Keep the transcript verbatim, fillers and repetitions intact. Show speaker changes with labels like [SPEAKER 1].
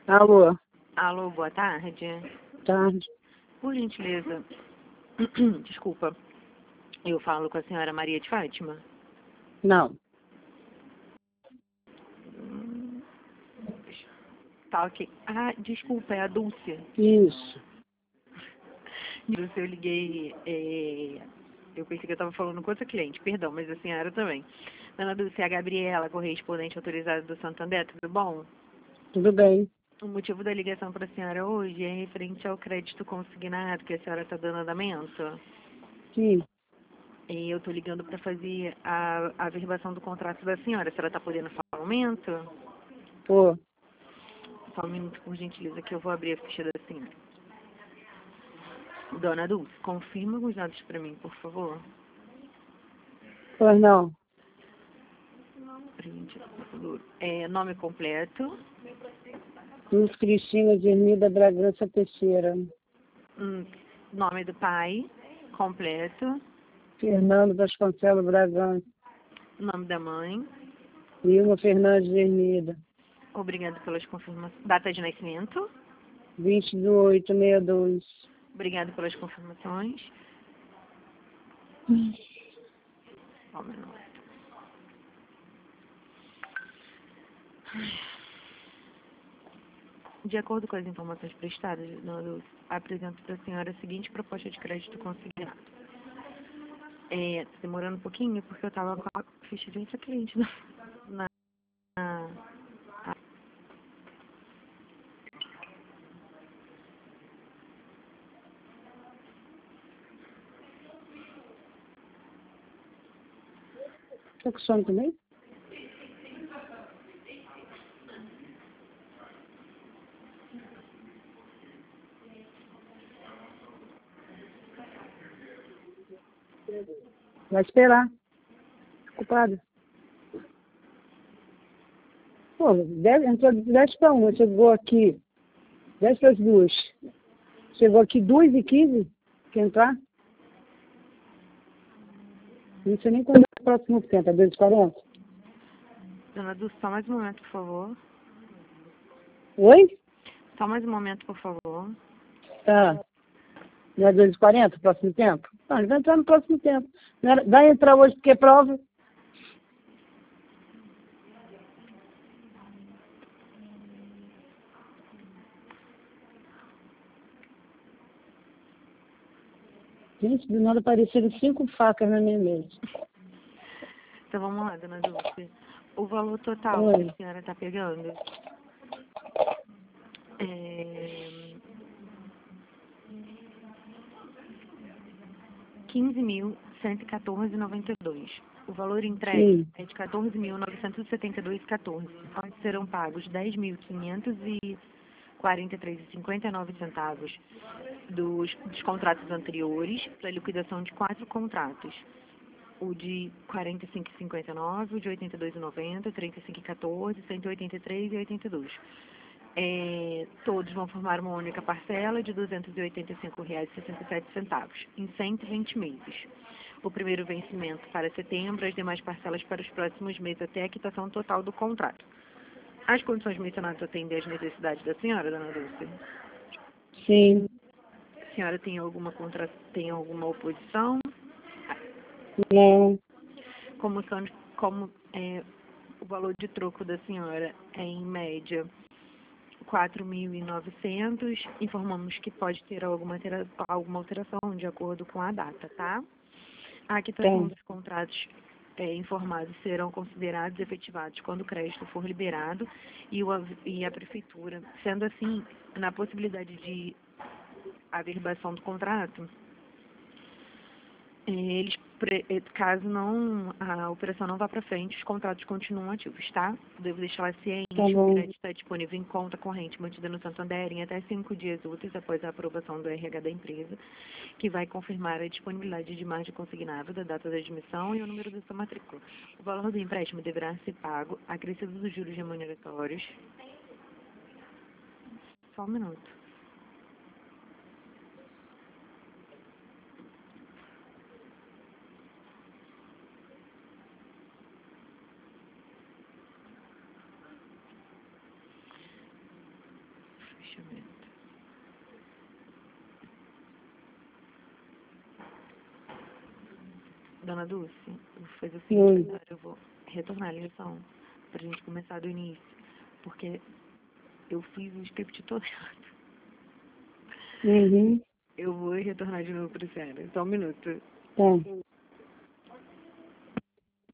[SPEAKER 1] Alô,
[SPEAKER 2] Alô, boa tarde.
[SPEAKER 1] tarde.
[SPEAKER 2] Por gentileza, desculpa, eu falo com a senhora Maria de Fátima?
[SPEAKER 1] Não,
[SPEAKER 2] Hum, Tá, ok. Ah, desculpa, é a Dulce.
[SPEAKER 1] isso.
[SPEAKER 2] Dulce, eu liguei, é, eu pensei que eu estava falando com outra cliente, perdão, mas a senhora também. Dona Dulce, é a Gabriela, correspondente autorizada do Santander, tudo bom?
[SPEAKER 1] Tudo bem.
[SPEAKER 2] O motivo da ligação para a senhora hoje é referente ao crédito consignado que a senhora está dando andamento.
[SPEAKER 1] Sim,
[SPEAKER 2] E eu estou ligando para fazer a, a averbação do contrato da senhora. A senhora está podendo falar um momento?
[SPEAKER 1] pô.
[SPEAKER 2] Só um minuto, por gentileza, que eu vou abrir a ficha da senhora. Dona Dulce, confirma os dados para mim, por favor.
[SPEAKER 1] Pois não.
[SPEAKER 2] Print, é, nome completo,
[SPEAKER 1] Luz Cristina de Ermida Bragança Teixeira.
[SPEAKER 2] hum, nome do pai completo,
[SPEAKER 1] Fernando Vasconcelos Bragança.
[SPEAKER 2] nome da mãe.
[SPEAKER 1] Vilma Fernandes de Ermida.
[SPEAKER 2] Obrigada pelas confirmações. Data de nascimento.
[SPEAKER 1] vinte de oito de sessenta e dois.
[SPEAKER 2] Obrigada pelas confirmações. Só um minuto. De acordo com as informações prestadas, Dona Dulce, apresento para a senhora a seguinte proposta de crédito consignado. É, tá demorando um pouquinho porque eu estava com a ficha de outra cliente na, na, na
[SPEAKER 1] Tá com sono também? Vai esperar. Ocupada. Pô, dez, entrou dez para uma. Chegou aqui dez para as duas. Chegou aqui duas e quinze. Quer entrar? Não sei nem quando é o próximo tempo. É dois e quarenta?
[SPEAKER 2] Dona Dulce, só mais um momento, por favor.
[SPEAKER 1] Oi?
[SPEAKER 2] Só mais um momento, por favor.
[SPEAKER 1] Tá. Não é dois e quarenta o próximo tempo? Não, ele vai entrar no próximo tempo. Não era- vai entrar hoje porque é prova? Gente, do nada apareceram cinco facas na minha mesa.
[SPEAKER 2] Então vamos lá, Dona Dulce. O valor total
[SPEAKER 1] Oi.
[SPEAKER 2] que a senhora está pegando é quinze mil cento e quatorze vírgula noventa e dois. O valor entregue
[SPEAKER 1] Sim.
[SPEAKER 2] é de quatorze mil novecentos e setenta e dois vírgula quatorze, onde serão pagos dez mil quinhentos e quarenta e três vírgula cinquenta e nove centavos dos, dos contratos anteriores para liquidação de quatro contratos. O de quarenta e cinco vírgula cinquenta e nove, o de oitenta e dois vírgula noventa, trinta e cinco vírgula quatorze, cento e oitenta e três vírgula oitenta e dois. É, todos vão formar uma única parcela de duzentos e oitenta e cinco reais e sessenta e sete centavos, em cento e vinte meses. O primeiro vencimento para setembro, as demais parcelas para os próximos meses, até a quitação total do contrato. As condições mencionadas atendem às necessidades da senhora, Dona Dulce?
[SPEAKER 1] Sim.
[SPEAKER 2] A senhora tem alguma, contra... tem alguma oposição?
[SPEAKER 1] Não.
[SPEAKER 2] Como, são, como é, o valor de troco da senhora é, em média, quatro mil e novecentos, informamos que pode ter alguma, altera, alguma alteração de acordo com a data, tá? A quitação
[SPEAKER 1] Tem.
[SPEAKER 2] dos contratos é, informados serão considerados efetivados quando o crédito for liberado e, o, e a prefeitura, sendo assim, na possibilidade de averbação do contrato, eles, caso não, a operação não vá para frente, os contratos continuam ativos, tá? Devo deixar ciente
[SPEAKER 1] Tá
[SPEAKER 2] que o
[SPEAKER 1] bom.
[SPEAKER 2] crédito está disponível em conta corrente mantida no Santander em até cinco dias úteis após a aprovação do R H da empresa, que vai confirmar a disponibilidade de margem consignável da data da admissão e o número da sua matrícula. O valor do empréstimo deverá ser pago acrescido dos juros remuneratórios. Só um minuto. Fechamento. Dona Dulce, eu vou fazer o seguinte
[SPEAKER 1] Oi.
[SPEAKER 2] agora, eu vou retornar a lição pra gente começar do início, porque eu fiz o script todo errado.
[SPEAKER 1] Uhum.
[SPEAKER 2] Eu vou retornar de novo pro zero. Só um minuto.
[SPEAKER 1] Tá.